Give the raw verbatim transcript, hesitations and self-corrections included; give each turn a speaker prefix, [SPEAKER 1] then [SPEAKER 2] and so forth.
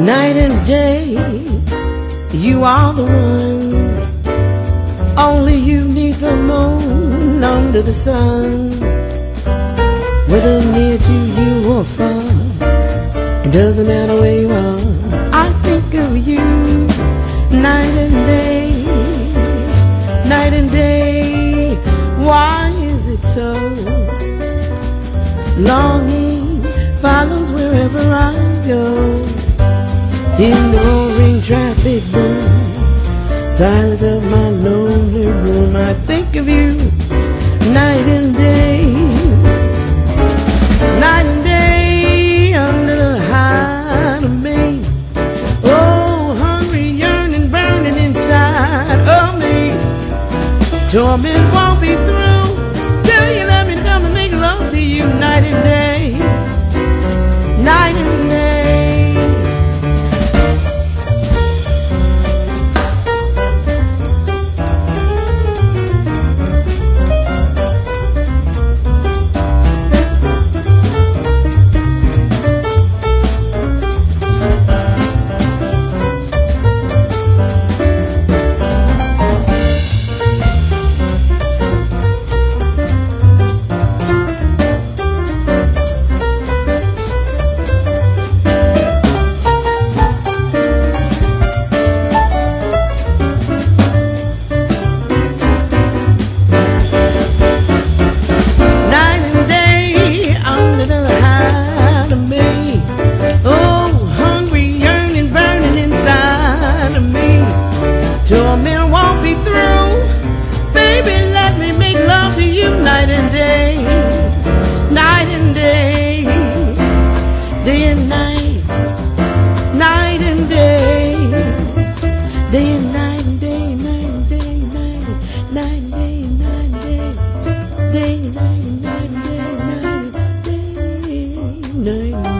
[SPEAKER 1] Night and day, you are the one. Only you need the moon under the sun. Whether near to you or far, it doesn't matter where you are. I think of you night and day, night and day. Why is it so? Longing follows wherever I go. In the roaring traffic boom, silence of my lonely room, I think of you night and day, night and day under the heart of me. Oh, hungry, yearning, burning inside of me. Torment won't be through till you let me come and make love to you night and day, night and day. Torment won't be through. Baby, let me make love to you night and day, night and day, day and night, night and day, day and night and day, night and day, night, night and day, night and day, day and night and night and day, night and day, night and day.